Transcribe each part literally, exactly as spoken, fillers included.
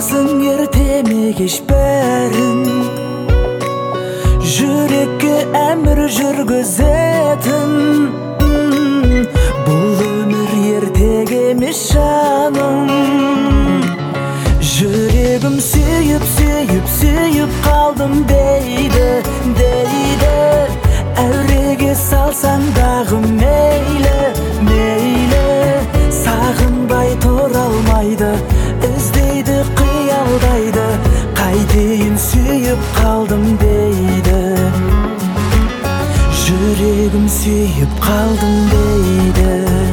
Bilasың ертеме кеш бәрін, жүрекке әмір жүргізетін. Бұл өмір ертек емес жаным. Жүрегім сүйіп, сүйіп, сүйіп қалдым дейді, дейді. Әуреге салсаң дағы мейлі, мейлі. Сағынбай тұра алмайды, іздейді, қиялдайды. Қайтейін сүйіп қалдым дейді. Жүрегім сүйіп қалдым дейді.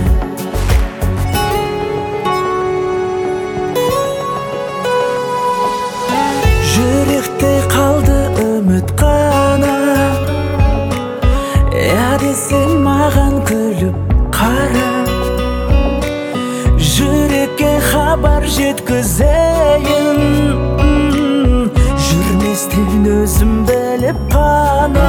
Жүректе қалды үміт қана, я десең маған күліп қара. Жүрекке хабар жеткізейін, жүрместен өзім біліп қана.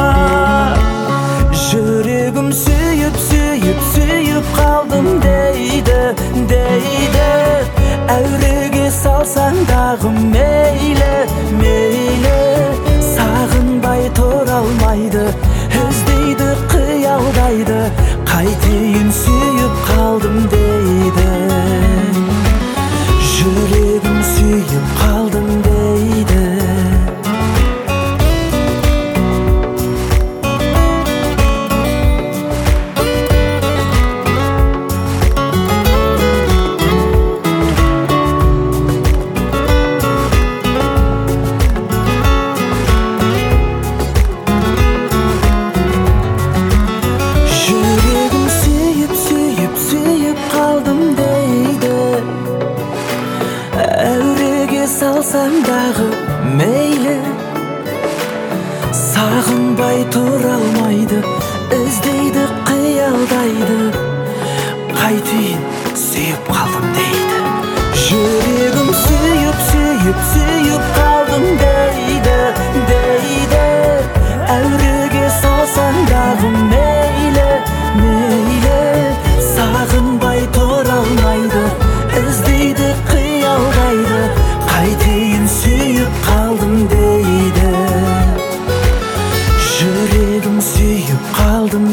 Жүрегім сүйіп, сүйіп, сүйіп қалдым дейді, дейді. Әуреге салсаң дағы мейлі, мейлі. Сағынбай тұра алмайды, іздейді, қиялдайды. Қайтейін сүйіп қалдым дейді. Жүрегім сүйіп қалдым дейді. Әуреге салсаң дағы мейлі. Сағынбай тұра алмайды, іздейді, қиялдайды. Қайтейін сүйіп қалдым дейді. Жүрегім сүйіп, сүйіп, сүйіп қалдым дейді, дейді. Әуреге салсаң дағы мейлі, мейлі. Сағынбай тұра алмайды, іздейді, қиялдайды. Қайтейін сүйіп қалдым дейді. Жүрегім сүйіп қалдым